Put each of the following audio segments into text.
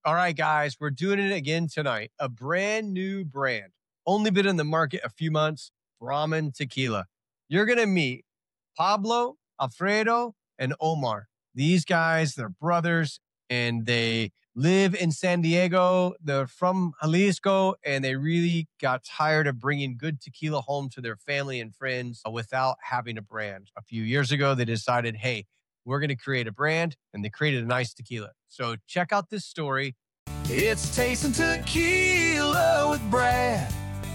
All right, guys, we're doing it again tonight. A brand new brand, only been in the market a few months, Brahman Tequila. You're going to meet Pablo, Alfredo, and Omar. These guys, they're brothers, and they live in San Diego. They're from Jalisco, and they really got tired of bringing good tequila home to their family and friends without having a brand. A few years ago, they decided, hey, we're going to create a brand, and they created a nice tequila. So check out this story. It's Tasting Tequila with Brad.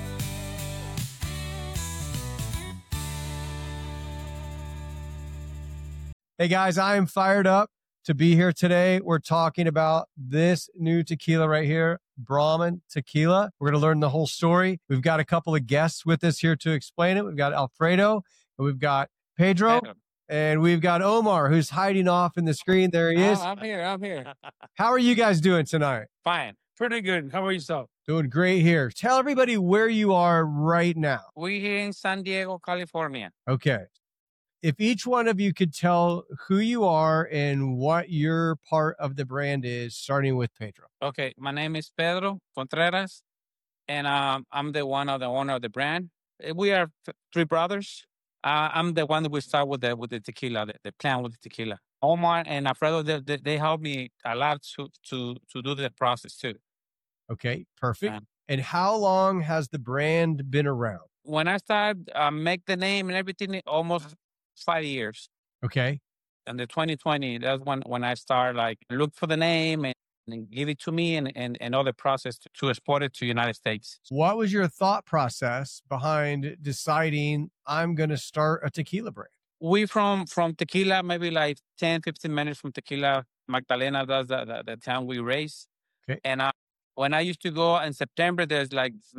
Hey guys, I am fired up to be here today. We're talking about this new tequila right here, Brahman Tequila. We're going to learn the whole story. We've got a couple of guests with us here to explain it. We've got Alfredo, and we've got Pedro. And we've got Omar, who's hiding off in the screen. There he is. I'm here. How are you guys doing tonight? Fine. Pretty good. How are yourself? Doing great here. Tell everybody where you are right now. We're here in San Diego, California. Okay. If each one of you could tell who you are and what your part of the brand is, starting with Pedro. Okay. My name is Pedro Contreras, and I'm the owner of the brand. We are three brothers. I'm the one that we start with the tequila, the plan with the tequila. Omar and Alfredo, they help me a lot to do the process too. Okay, perfect. And how long has the brand been around? When I started make the name and everything, almost 5 years. Okay. And the 2020, that's when I start look for the name and give it to me and all the process to export it to United States. What was your thought process behind deciding I'm going to start a tequila brand? We from tequila, maybe 10, 15 minutes from tequila. Magdalena, that's the town we raised. Okay. And when I used to go in September, there's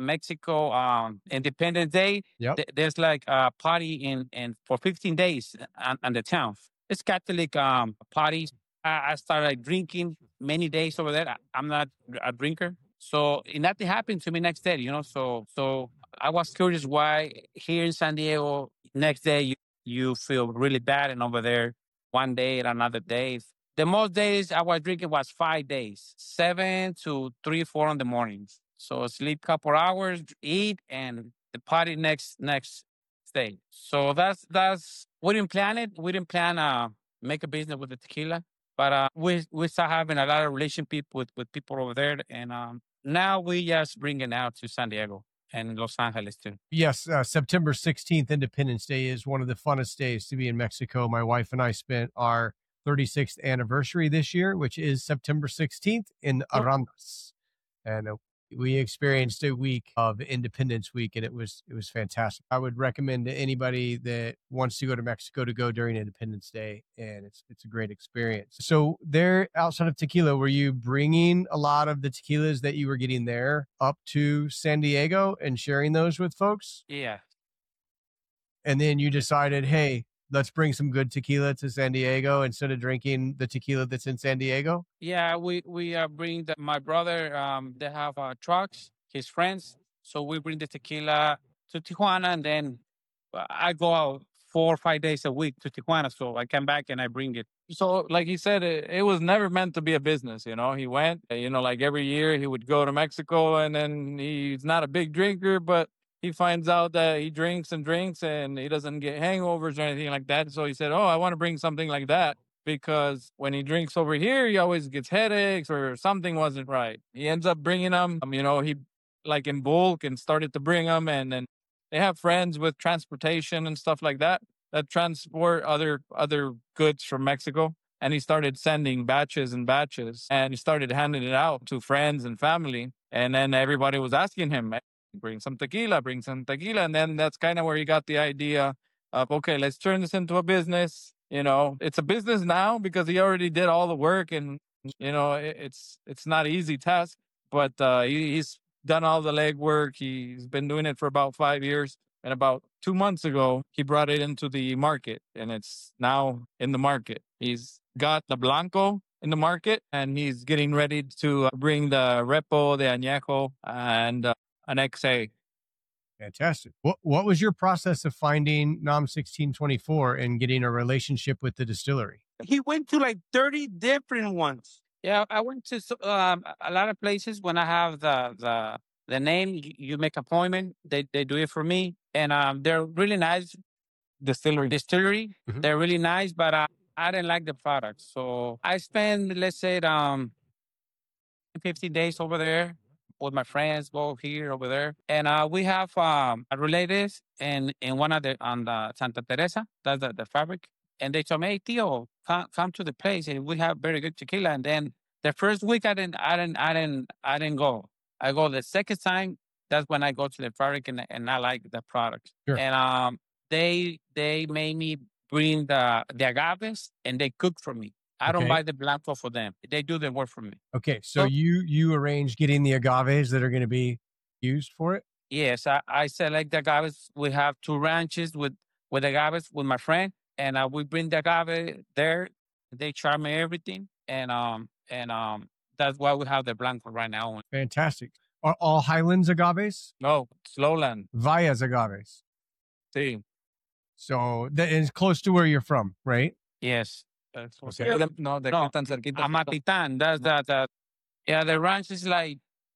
Mexico Independence Day. Yep. There's a party in for 15 days on the town. It's Catholic parties. I started drinking many days over there. I'm not a drinker. So nothing happened to me next day, So I was curious why here in San Diego, next day you feel really bad, and over there, one day and another day. The most days I was drinking was 5 days, 7 to 3, 4 in the mornings. So sleep couple hours, eat, and the party next day. So that's we didn't plan it. We didn't plan make a business with the tequila. But we start having a lot of relationship with people over there. And now we just bring it out to San Diego and Los Angeles too. Yes, September 16th, Independence Day, is one of the funnest days to be in Mexico. My wife and I spent our 36th anniversary this year, which is September 16th in Arandas. And we experienced a week of Independence Week, and it was fantastic. I would recommend to anybody that wants to go to Mexico to go during Independence Day, and it's a great experience. So there, outside of tequila, were you bringing a lot of the tequilas that you were getting there up to San Diego and sharing those with folks? Yeah. And then you decided, hey, let's bring some good tequila to San Diego instead of drinking the tequila that's in San Diego? Yeah, we bring my brother, they have trucks, his friends. So we bring the tequila to Tijuana, and then I go out 4 or 5 days a week to Tijuana. So I come back and I bring it. So like he said, it was never meant to be a business. He went, every year he would go to Mexico, and then he's not a big drinker, but he finds out that he drinks and he doesn't get hangovers or anything like that. So he said, I want to bring something like that, because when he drinks over here, he always gets headaches or something wasn't right. He ends up bringing them, he in bulk and started to bring them. And then they have friends with transportation and stuff like that transport other goods from Mexico. And he started sending batches and batches, and he started handing it out to friends and family. And then everybody was asking him, bring some tequila. And then that's kind of where he got the idea of, okay, let's turn this into a business. It's a business now because he already did all the work, and, it's not an easy task, but he's done all the legwork. He's been doing it for about 5 years. And about 2 months ago, he brought it into the market, and it's now in the market. He's got the Blanco in the market, and he's getting ready to bring the Repo, the Añejo, and an XA. Fantastic. What was your process of finding NOM 1624 and getting a relationship with the distillery? He went to 30 different ones. Yeah, I went to a lot of places. When I have the name, you make appointment. They do it for me, and they're really nice. Distillery. Mhm. They're really nice, but I didn't like the product, so I spent, let's say, 50 days over there with my friends, both here over there, and we have relatives in one of the on the Santa Teresa. That's the fabric, and they told me, "Hey, Tio, come to the place, and we have very good tequila." And then the first week, I didn't go. I go the second time. That's when I go to the fabric, and I like the product. Sure. And they made me bring the agaves, and they cook for me. I don't Okay. buy the blanco for them. They do the work for me. Okay, so So you arrange getting the agaves that are going to be used for it. yes, I select the agaves. We have two ranches with agaves with my friend, and we bring the agave there. They charge me everything, and that's why we have the blanco right now. Fantastic. Are all Highlands agaves? No, Slowland. Valles agaves. Sí. So that is close to where you're from, right? Yes, Okay. No, de No, aquí tan cerquita. Amatitan. That's the yeah. The ranch is like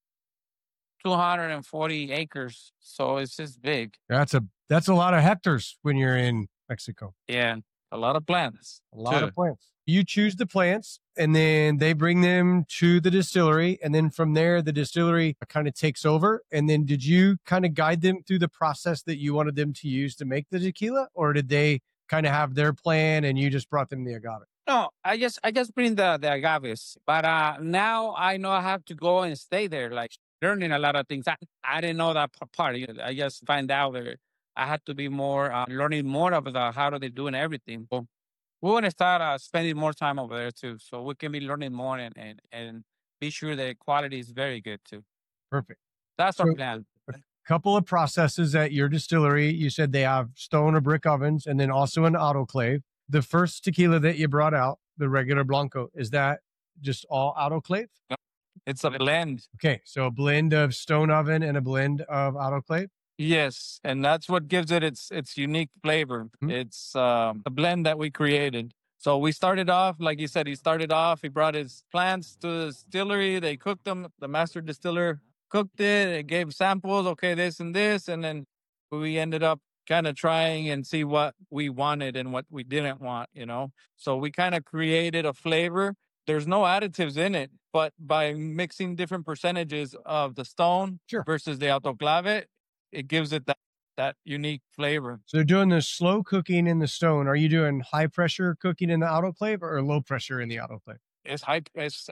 240 acres, so it's just big. That's a lot of hectares when you're in Mexico. Yeah, A lot of plants. A lot Sure. of plants. You choose the plants and then they bring them to the distillery. And then from there, the distillery kind of takes over. And then did you kind of guide them through the process that you wanted them to use to make the tequila? Or did they kind of have their plan and you just brought them the agave? No, I just bring the agaves, but now I know I have to go and stay there, like learning a lot of things. I didn't know that part. I just find out that I had to be more learning more about how they're doing everything. So we want to start spending more time over there too, so we can be learning more and be sure the quality is very good too. Perfect. That's our So- plan. Couple of processes at your distillery. You said they have stone or brick ovens and then also an autoclave. The first tequila that you brought out, the regular Blanco, is that just all autoclave? It's a blend. Okay, so a blend of stone oven and a blend of autoclave. Yes, and that's what gives it its unique flavor. Mhm. It's a blend that we created. So we started off, like you said, he brought his plants to the distillery, they cooked them, the master distiller cooked it, it gave samples, okay, this and this, and then we ended up kind of trying and see what we wanted and what we didn't want, you know. So we kind of created a flavor. There's no additives in it, but by mixing different percentages of the stone Sure. versus the autoclave, it gives it that unique flavor. So they're doing the slow cooking in the stone. Are you doing high pressure cooking in the autoclave or low pressure in the autoclave? It's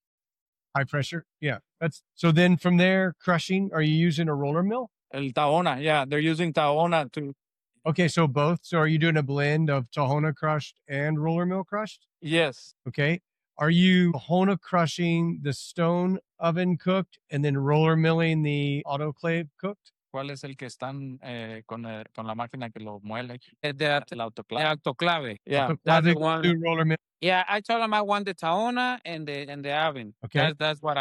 High pressure. Yeah. That's so then from there, crushing, are you using a roller mill? El Tahona. Yeah, they're using Tahona to. Okay, so both. So are you doing a blend of Tahona crushed and roller mill crushed? Yes. Okay. Are you Tahona crushing the stone oven cooked and then roller milling the autoclave cooked? ¿Cuál es el que están con la máquina que lo muele? The El autoclave. autoclave. Yeah. That's the Autoclave one. to roller mill. Yeah, I told him I want the Tahona and the oven. Okay. That's what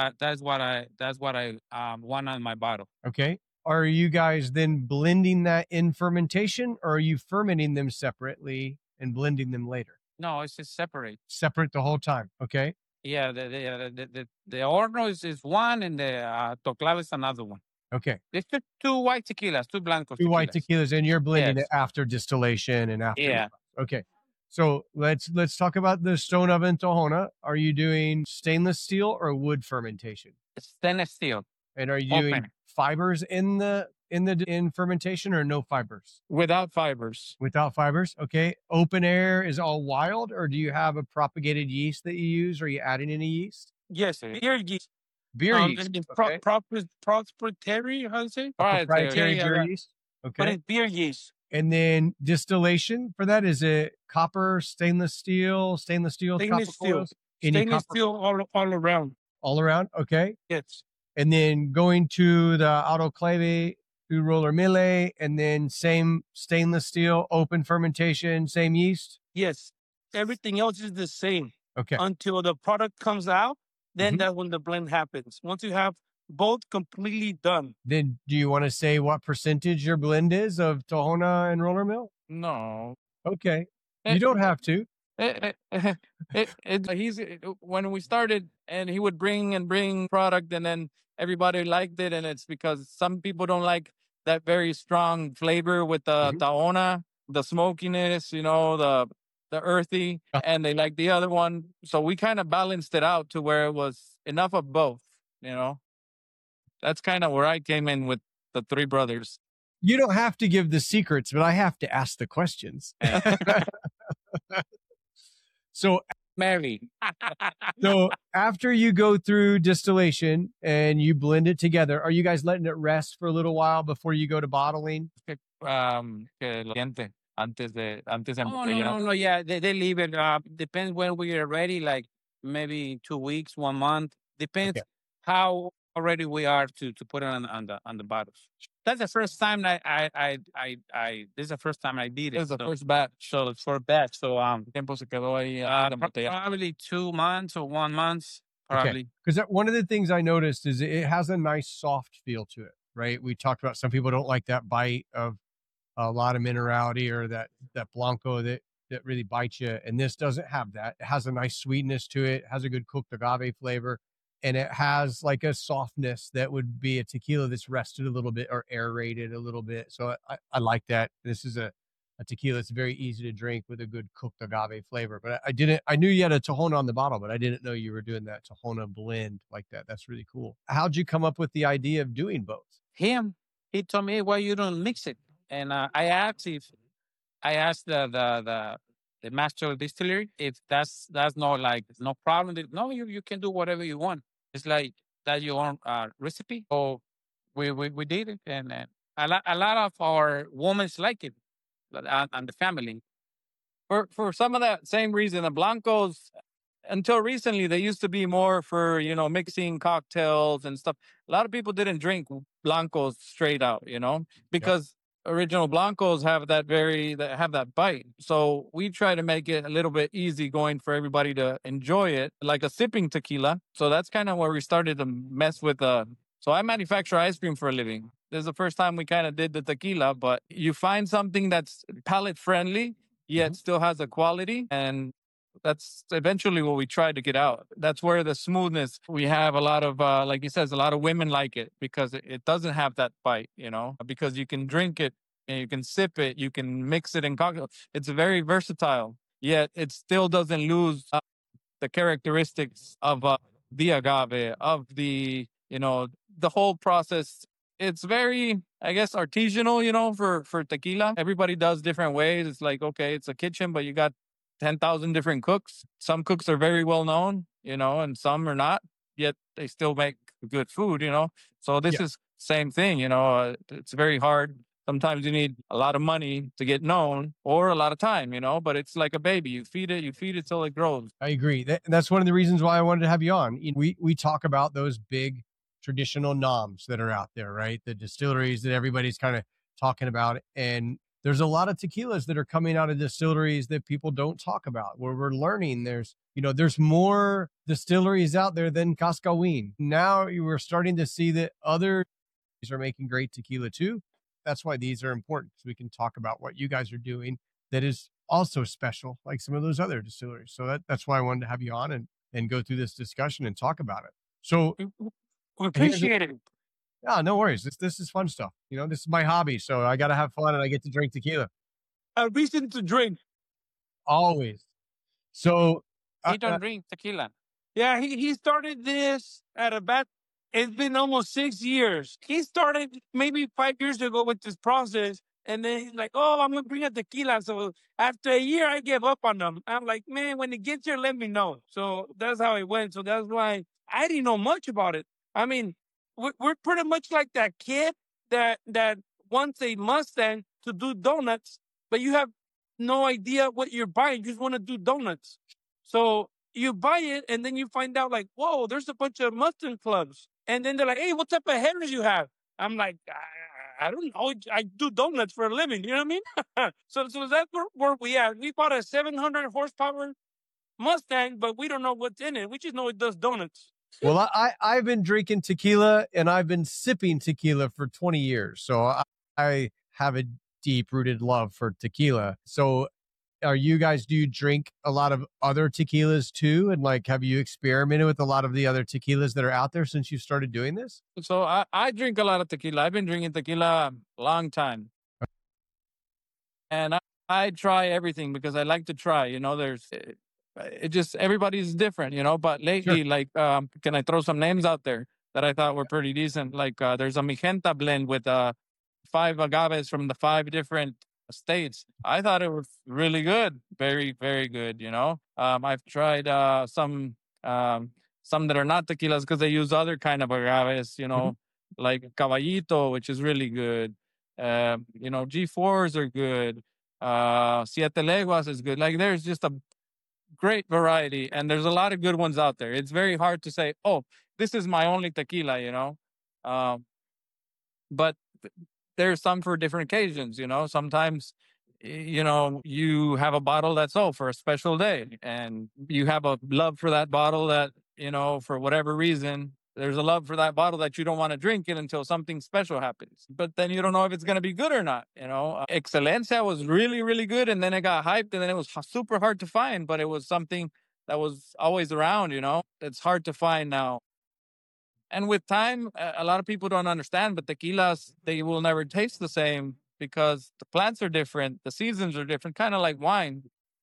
I want on my bottle. Okay. Are you guys then blending that in fermentation or are you fermenting them separately and blending them later? No, it's just separate. Separate the whole time. Okay. Yeah, the Horno is one and the Toclave is another one. Okay. It's just two white tequilas, two blancos. Two white tequilas and you're blending Yes. it after distillation and after. Yeah. Okay. So let's talk about the stone oven Tahona. Are you doing stainless steel or wood fermentation? It's stainless steel. And are you doing Open. fibers in fermentation or no fibers? Without fibers. Without fibers. Okay. Open air is all wild, or do you have a propagated yeast that you use? Are you adding any yeast? Yes, beer yeast. Beer yeast. Okay. Proprietary, how to say? Proprietary yeah, beer yeah. yeast. But Okay. it's beer yeast. And then distillation for that, is it copper, stainless steel, Stainless copper steel. coils? Any Stainless copper steel all around. all around? Okay. Yes. And then going to the autoclave to roller mille, and then same stainless steel, open fermentation, same yeast. Yes. Everything else is the same Okay. until the product comes out. Then Mhm. that's when the blend happens. Once you have both completely done. Then do you want to say what percentage your blend is of Tahona and roller mill? No. Okay. Eh. You don't have to. He's when we started, and he would bring product, and then everybody liked it, and it's because some people don't like that very strong flavor with the Mhm. taona, the smokiness, the earthy, and they like the other one. So we kind of balanced it out to where it was enough of both. You know, that's kind of where I came in with the Three Brothers. You don't have to give the secrets, but I have to ask the questions. So, Mary. so after you go through distillation and you blend it together, are you guys letting it rest for a little while before you go to bottling? Que lo siente antes de Oh, no. Yeah, they leave it. Depends when we are ready, like maybe 2 weeks, 1 month. Depends Okay. how ready we are to put it on the bottles. That's the first time that this is the first time I did it. It was the so, first batch. so it's for batch. So Tiempo se quedó ahí en la botella. probably 2 months or 1 month, Okay. probably. Because one of the things I noticed is it has a nice soft feel to it, right? We talked about some people don't like that bite of a lot of minerality or that Blanco that really bites you. And this doesn't have that. It has a nice sweetness to it, has a good cooked agave flavor, and it has like a softness that would be a tequila that's rested a little bit or aerated a little bit. So I like that. This is a tequila that's very easy to drink with a good cooked agave flavor. But I knew you had a Tahona on the bottle, but I didn't know you were doing that Tahona blend like that. That's really cool. How'd you come up with the idea of doing both? He told me, why you don't mix it? And I asked the master distillery if that's not like no problem. No, you can do whatever you want. It's like that your own recipe. So we did it, and a lot of our women like it, and the family. For some of that same reason, the Blancos, until recently, they used to be more for, mixing cocktails and stuff. A lot of people didn't drink Blancos straight out, because original Blancos have that bite. So we try to make it a little bit easy going for everybody to enjoy it, like a sipping tequila. So that's kind of where we started to mess with. So I manufacture ice cream for a living. This is the first time we kind of did the tequila, but you find something that's palate friendly, yet still has a quality, and that's eventually what we try to get out. That's where the smoothness, we have a lot of, like he says, a lot of women like it because it doesn't have that bite, because you can drink it and you can sip it, you can mix it in cocktail. It's very versatile, yet it still doesn't lose the characteristics of the agave, of the whole process. It's very, I guess, artisanal, for tequila. Everybody does different ways. It's like, okay, it's a kitchen, but you got 10,000 different cooks. Some cooks are very well known, and some are not, yet they still make good food, So this is same thing, it's very hard. Sometimes you need a lot of money to get known or a lot of time, but it's like a baby. You feed it till it grows. I agree. That's one of the reasons why I wanted to have you on. We talk about those big traditional noms that are out there, right? The distilleries that everybody's kind of talking about. And there's a lot of tequilas that are coming out of distilleries that people don't talk about, where we're learning there's more distilleries out there than Cascawin. Now we're starting to see that others are making great tequila too. That's why these are important, so we can talk about what you guys are doing that is also special, like some of those other distilleries. So that's why I wanted to have you on and go through this discussion and talk about it. So we appreciate it. Yeah, no worries. This is fun stuff. This is my hobby, so I got to have fun and I get to drink tequila. A reason to drink. Always. So He don't drink tequila. Yeah, he started this at about, it's been almost 6 years. He started maybe 5 years ago with this process. And then he's like, oh, I'm going to bring a tequila. So after a year, I gave up on them. I'm like, man, when it gets here, let me know. So that's how it went. So that's why I didn't know much about it. I mean, we're pretty much like that kid that wants a Mustang to do donuts, but you have no idea what you're buying. You just want to do donuts. So you buy it, and then you find out like, whoa, there's a bunch of Mustang clubs. And then they're like, hey, what type of headers you have? I'm like, I don't know. I do donuts for a living. You know what I mean? so that's where we are. We bought a 700 horsepower Mustang, but we don't know what's in it. We just know it does donuts. Well, I've been drinking tequila and I've been sipping tequila for 20 years. So I have a deep rooted love for tequila. So Are you guys, do you drink a lot of other tequilas too? And like, have you experimented with a lot of the other tequilas that are out there since you started doing this? So I drink a lot of tequila. I've been drinking tequila a long time. And I try everything because I like to try. You know, it just everybody's different. You know, but lately, Sure. like, can I throw some names out there that I thought were pretty decent? Like, there's a Magenta blend with 5 agaves from the 5 different states. I thought it was really good, very very good. You know, I've tried some that are not tequilas because they use other kind of agaves. You know, like Caballito, which is really good. You know, G4s are good. Siete Leguas is good. Like there's just a great variety, and there's a lot of good ones out there. It's very hard to say, oh, this is my only tequila, you know. Um, but there's some for different occasions, you know. Sometimes, you know, you have a bottle that's for a special day, and you have a love for that bottle that, you know, for whatever reason, there's a love for that bottle that you don't want to drink it until something special happens. But then you don't know if it's going to be good or not. You know, Excelencia was really, really good. And then it got hyped and then it was super hard to find, but it was something that was always around, you know, it's hard to find now. And with time, a lot of people don't understand, but tequilas, they will never taste the same because the plants are different. The seasons are different, kind of like wine.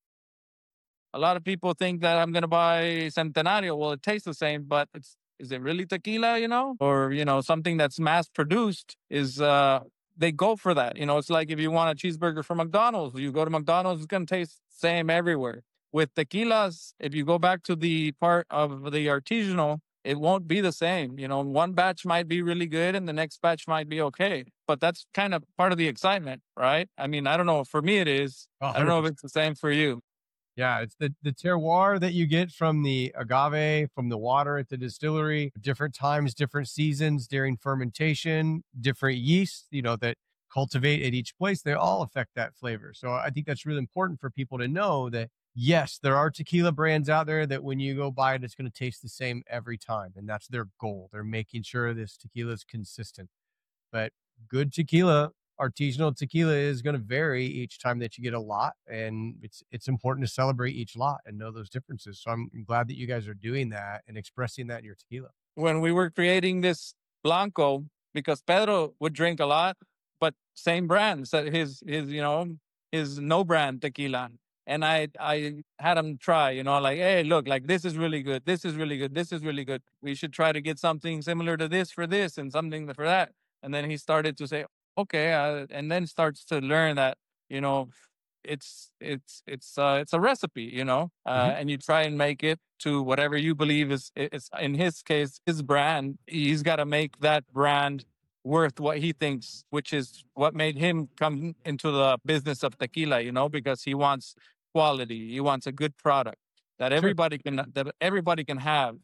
A lot of people think that I'm going to buy Centenario. Well, it tastes the same, but is it really tequila, you know? Or, you know, something that's mass produced is, they go for that. You know, it's like if you want a cheeseburger from McDonald's, you go to McDonald's, it's going to taste the same everywhere. With tequilas, if you go back to the part of the artisanal, it won't be the same. You know, one batch might be really good and the next batch might be okay. But that's kind of part of the excitement, right? I mean, I don't know. For me, it is. I don't know if it's the same for you. Yeah, it's the terroir that you get from the agave, from the water at the distillery, different times, different seasons during fermentation, different yeasts, you know, that cultivate at each place, they all affect that flavor. So I think that's really important for people to know that, yes, there are tequila brands out there that when you go buy it, it's going to taste the same every time. And that's their goal. They're making sure this tequila is consistent. But good tequila, artisanal tequila, is going to vary each time that you get a lot, and it's important to celebrate each lot and know those differences. So I'm glad that you guys are doing that and expressing that in your tequila. When we were creating this Blanco, because Pedro would drink a lot, but same brand, so his you know, his no brand tequila. And I had him try, you know, like, hey, look, like this is really good. This is really good. This is really good. We should try to get something similar to this for this and something for that. And then he started to say, okay, and then starts to learn that, you know, it's a recipe, you know, and you try and make it to whatever you believe is in his case, his brand. He's got to make that brand worth what he thinks, which is what made him come into the business of tequila, you know, because he wants quality. He wants a good product that everybody can have.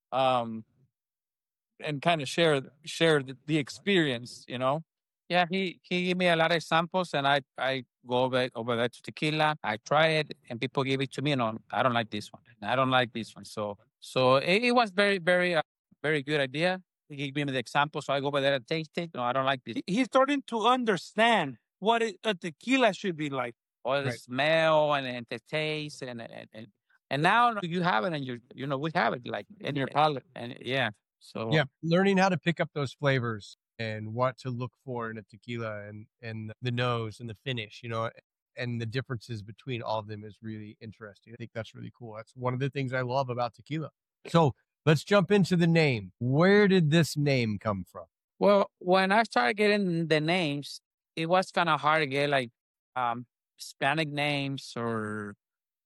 And kind of share the experience, you know. Yeah, he gave me a lot of examples, and I go over there to tequila. I try it, and people give it to me. No, I don't like this one. I don't like this one. So it was very very good idea. He gave me the example, so I go over there and taste it. No, I don't like this. He's starting to understand what a tequila should be like. Or the smell and the taste and now you have it, and you know we have it like In your palate. and yeah. So Yeah, learning how to pick up those flavors and what to look for in a tequila and the nose and the finish, you know, and the differences between all of them is really interesting. I think that's really cool. That's one of the things I love about tequila. So let's jump into the name. Where did this name come from? well, when I started getting the names, it was kind of hard to get like Hispanic names or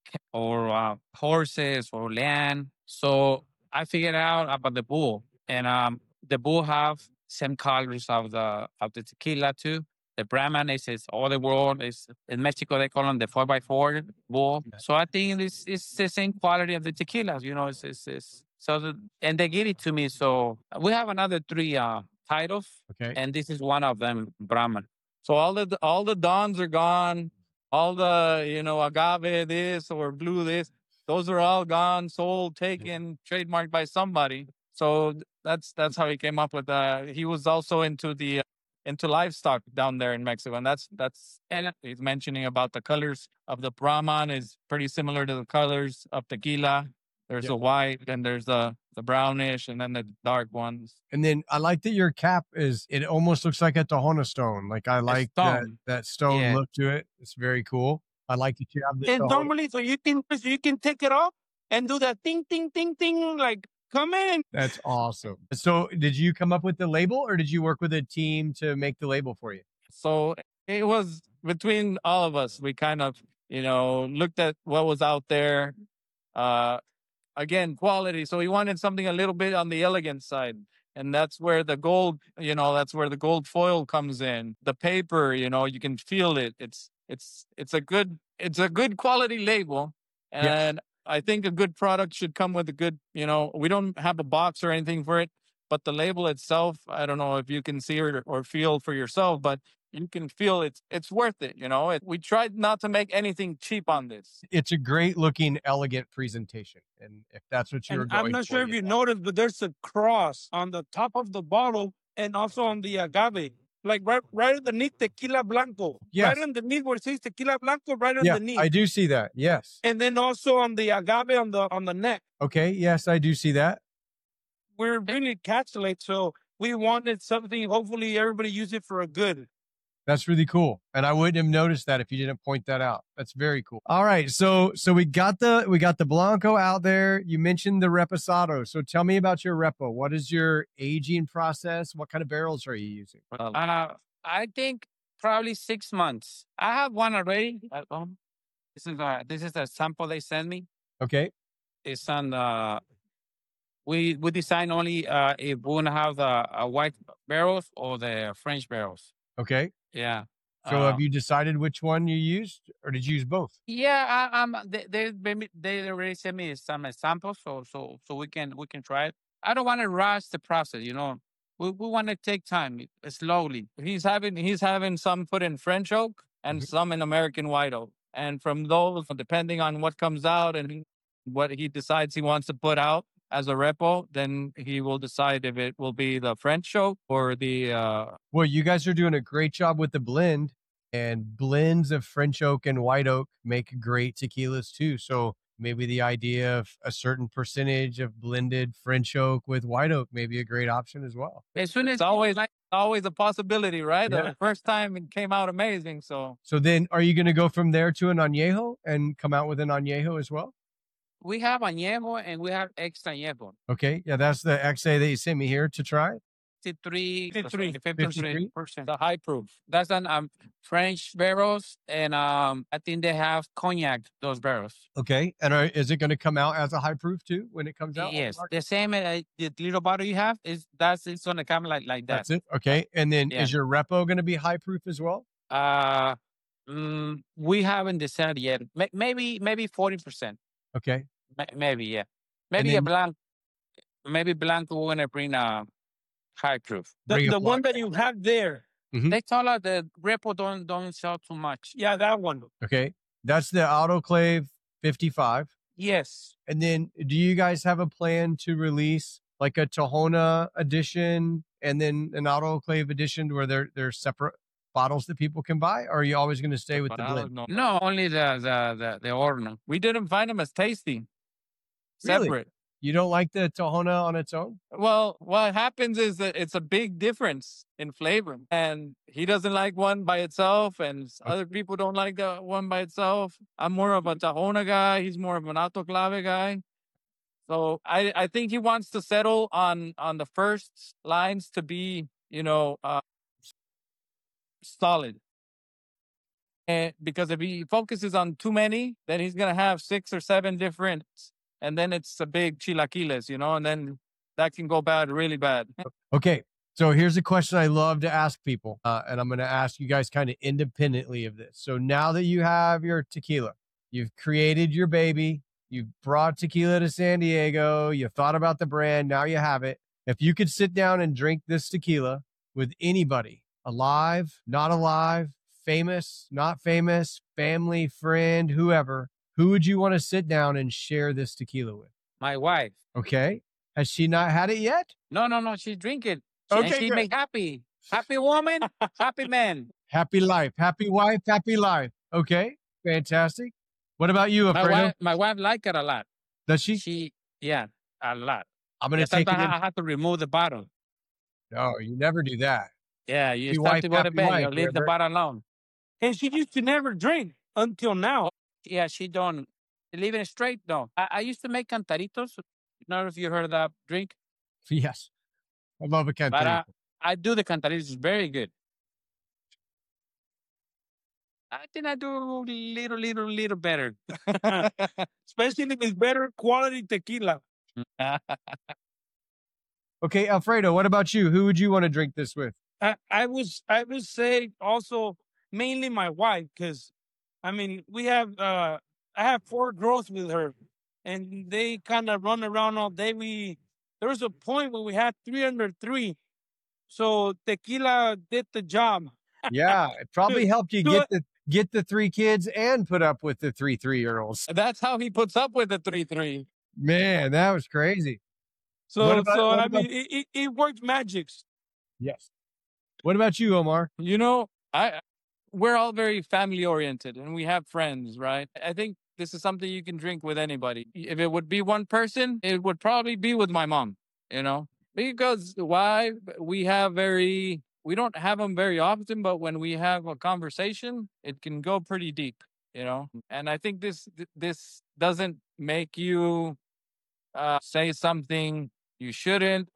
horses or land. So I figured out about the bull, and the bull have same colors of the tequila too. The Brahman is all the world. Is in Mexico they call them the 4x4 bull. So I think it's the same quality of the tequilas. You know, it's so and they give it to me. So we have another 3 titles, Okay. and this is one of them, Brahman. So all the dons are gone. All the, you know, agave this or blue this, those are all gone, sold, taken, trademarked by somebody. So that's how he came up with that. He was also into the into livestock down there in Mexico, and that's and he's mentioning about the colors of the Brahman is pretty similar to the colors of tequila. There's Yeah. the white, and there's the brownish, and then the dark ones. And then I like that your cap it almost looks like a Tohona stone. Like I like stone. that stone Yeah. look to it. It's very cool. I like that you have the And Tohona. normally, so you can take it off and do that ting ting ting ting, like come in. That's awesome. So did you come up with the label or did you work with a team to make the label for you? So it was between all of us. We kind of, looked at what was out there. Again, quality. So we wanted something a little bit on the elegant side. And that's where the gold, that's where the gold foil comes in. The paper, you can feel it. It's a good quality label. And I think a good product should come with a good, we don't have a box or anything for it, but the label itself, I don't know if you can see it or feel for yourself, but you can feel it's worth it. We tried not to make anything cheap on this. It's a great looking, elegant presentation. And if that's what you're And going I'm not sure if for, you noticed, but there's a cross on the top of the bottle and also on the agave. Like right underneath Tequila Blanco. Yes. Right underneath where it says Tequila Blanco, right Yeah, underneath. I do see that. Yes. And then also on the agave on the neck. Okay. Yes, I do see that. We're really encapsulate, so we wanted something, hopefully everybody use it for a good. That's really cool. And I wouldn't have noticed that if you didn't point that out. That's very cool. All right. So we got the Blanco out there. You mentioned the Reposado. So tell me about your Repo. What is your aging process? What kind of barrels are you using? I think probably 6 months. I have one already at home. This is a sample they sent me. Okay. It's on we design only if we want to have the white barrels or the French barrels. Okay. Yeah. So have you decided which one you used or did you use both? Yeah, they already sent me some samples, so we can try it. I don't want to rush the process, We want to take time slowly. He's having some put in French oak and some in American white oak. And from those, depending on what comes out and what he decides he wants to put out as a repo, then he will decide if it will be the French oak or the. Well, you guys are doing a great job with the blend, and blends of French oak and white oak make great tequilas too. So maybe the idea of a certain percentage of blended French oak with white oak may be a great option as well. As soon as It's always a possibility, right? Yeah. The first time it came out amazing. So then are you going to go from there to an añejo and come out with an añejo as well? we have añejo and we have extra añejo. Okay. Yeah, that's the XA that you sent me here to try. 53%. the high proof. That's on French barrels, and I think they have cognac, those barrels. Okay. And is it going to come out as a high proof too when it comes out? Yes, the same the little bottle you have it's gonna come like that. That's it. Okay. And then Yeah. is your repo going to be high proof as well? We haven't decided yet. Maybe 40%. Okay. Maybe, yeah. Maybe then- a blanc. Maybe Blanco we're gonna bring a high proof. Bring a The one block. that you have there. They told us the repo don't sell too much. Yeah, that one. Okay. That's the autoclave 55. Yes. And then do you guys have a plan to release like a Tohona edition and then an autoclave edition where they're separate bottles that people can buy? Or are you always going to stay with the blend? No, only the order. We didn't find them as tasty. Really? Separate. You don't like the Tohona on its own? Well, what happens is that it's a big difference in flavor, and he doesn't like one by itself, and other people don't like the one by itself. I'm more of a Tahona guy. He's more of an autoclave guy. So I think he wants to settle on the first lines to be, solid. And because if he focuses on too many, then he's gonna have 6 or 7 different, and then it's a big chilaquiles, and then that can go bad, really bad. Okay. So here's a question I love to ask people. And I'm going to ask you guys kind of independently of this. So now that you have your tequila, you've created your baby, you've brought tequila to San Diego, you thought about the brand, now you have it. If you could sit down and drink this tequila with anybody, alive, not alive, famous, not famous, family, friend, whoever, who would you want to sit down and share this tequila with? My wife. Okay. Has she not had it yet? No. She drink it. Okay, And she good. make happy. Happy woman, happy man. Happy life, happy wife, happy life. Okay, fantastic. What about you, Alfredo? My wife like it a lot. Does she? Yeah, a lot. I'm going Yeah, to take it. sometimes I have to remove the bottle. No, you never do that. Yeah, you Happy start wife, to go to happy bed, life, you leave the River. bottle alone. And she used to never drink until now. Yeah, she don't leave it straight. No, I used to make cantaritos. I don't know if you heard of that drink, Yes, I love a but cantarito. I do the cantaritos very good. I think I do a little better. Especially if it's better quality tequila. Okay, Alfredo, what about you? Who would you want to drink this with? I would say also mainly my wife, because I mean I have 4 girls with her, and they kind of run around all day. There was a point when we had 303, so tequila did the job. Yeah, it probably helped you do get the 3 kids and put up with the 3 3-year-olds. That's how he puts up with the 3-3. Man, that was crazy. So what I about- mean it works magics. Yes. What about you, Omar? You know, we're all very family oriented and we have friends, right? I think this is something you can drink with anybody. If it would be one person, it would probably be with my mom, you know, because why? We don't have them very often, but when we have a conversation, it can go pretty deep, you know? And I think this doesn't make you say something you shouldn't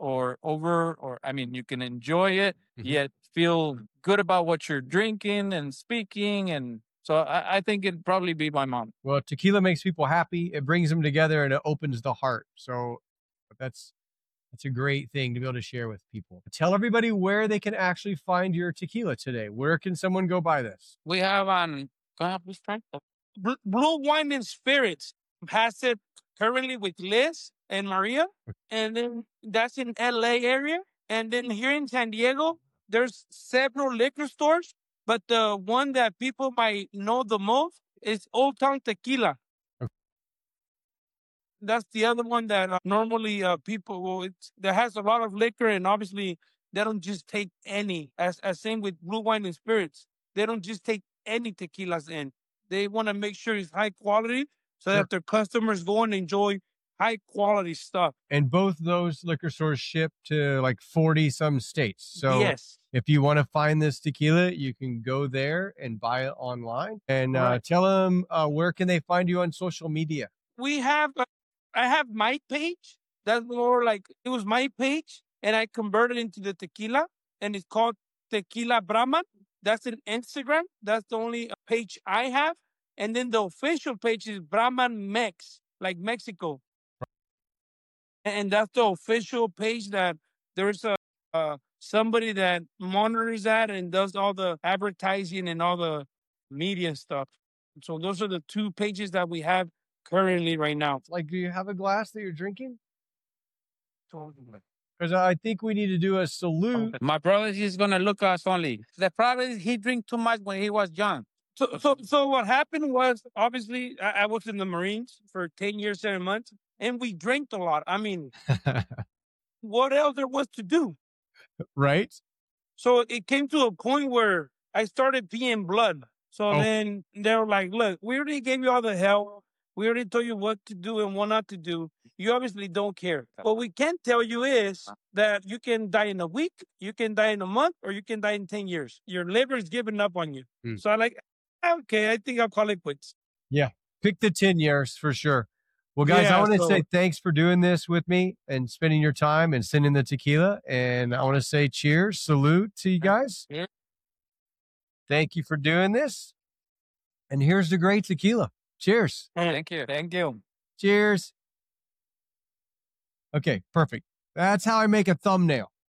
I mean, you can enjoy it, yet feel good about what you're drinking and speaking. And so I think it'd probably be my mom. Well, tequila makes people happy. It brings them together and it opens the heart. So that's a great thing to be able to share with people. Tell everybody where they can actually find your tequila today. Where can someone go buy this? We have on. Go ahead, please, Frank. Blue Wine and Spirits has it currently with Liz and Maria, and then that's in LA area. And then here in San Diego, there's several liquor stores, but the one that people might know the most is Old Town Tequila. Okay. That's the other one that normally people that has a lot of liquor, and obviously they don't just take any. As same with Blue Wine and Spirits, they don't just take any tequilas in. They want to make sure it's high quality so that their customers go and enjoy high quality stuff. And both those liquor stores ship to like 40 some states. So yes, if you want to find this tequila, you can go there and buy it online. And Right. tell them where can they find you on social media? I have my page. That's more like it was my page, and I converted into the tequila, and it's called Tequila Brahman. That's an Instagram. That's the only page I have. And then the official page is Brahman Mex, like Mexico. And that's the official page that there's somebody that monitors that and does all the advertising and all the media stuff. So those are the 2 pages that we have currently right now. Like, do you have a glass that you're drinking? Because I think we need to do a salute. My brother is gonna look us only. The problem is he drank too much when he was young. So what happened was, obviously, I was in the Marines for 10 years, 7 months, and we drank a lot. I mean, what else there was to do? Right? So it came to a point where I started peeing blood. So then they were like, look, we already gave you all the help. We already told you what to do and what not to do. You obviously don't care. What we can tell you is that you can die in a week, you can die in a month, or you can die in 10 years. Your liver is giving up on you. So I'm like, okay, I think I'll call it quits. Yeah. Pick the 10 years for sure. Well, guys, I want to say thanks for doing this with me and spending your time and sending the tequila. And I want to say cheers, salute to you guys. Cheers. Thank you for doing this. And here's the great tequila. Cheers. Thank you. Thank you. Cheers. Okay, perfect. That's how I make a thumbnail.